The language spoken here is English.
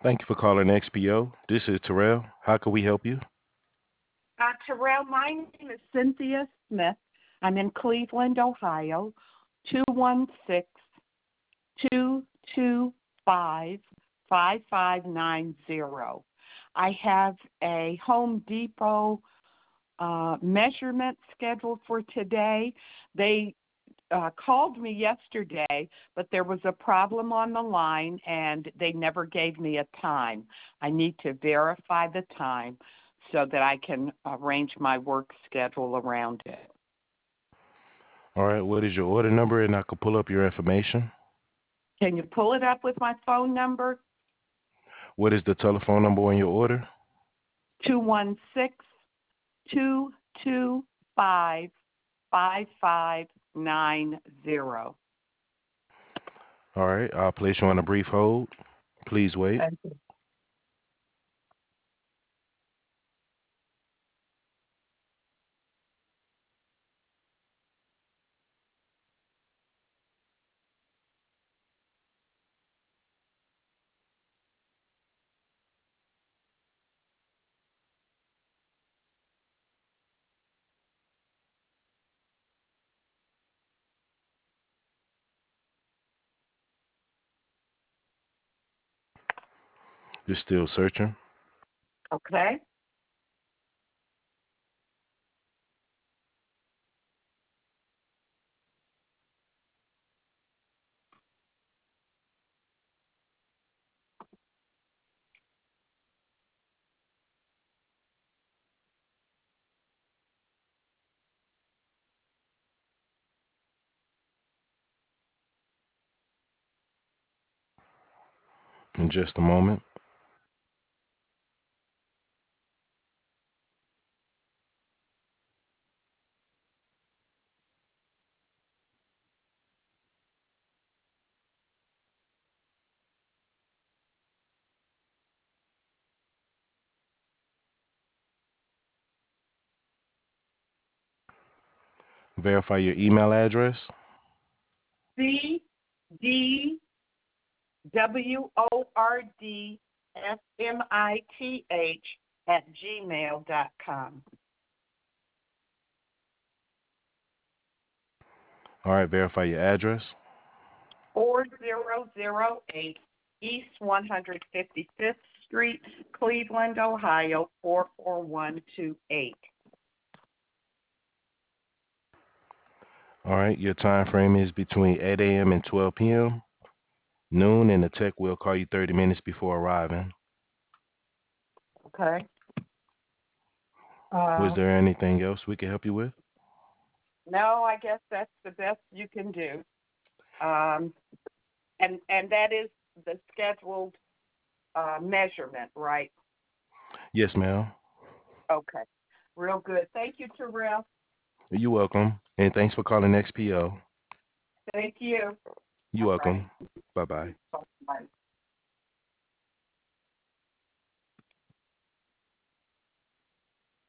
Thank you for calling XPO. This is Terrell. How can we help you? Terrell, my name is Cynthia Smith. I'm in Cleveland, Ohio, 216-225-5590. I have a Home Depot measurement scheduled for today. They called me yesterday, but there was a problem on the line and they never gave me a time. I need to verify the time so that I can arrange my work schedule around it. All right, what is your order number and I can pull up your information? Can you pull it up with my phone number? What is the telephone number on your order? 216-225-5590. All right, I'll place you on a brief hold. Please wait. Thank you. You're still searching. Okay. In just a moment. Verify your email address. CDWORDSMITH@gmail.com. All right, verify your address. 4008 East 155th Street, Cleveland, Ohio, 44128. All right, your time frame is between 8 a.m. and 12 p.m. noon, and the tech will call you 30 minutes before arriving. Okay. Was Uh, there anything else we can help you with? no, I guess that's the best you can do. Um, and that is the scheduled measurement, right? Yes, ma'am. Okay. Real good. Thank you, Terrell. You're welcome. And thanks for calling XPO. Thank you. You're All right. welcome. Bye bye. Bye.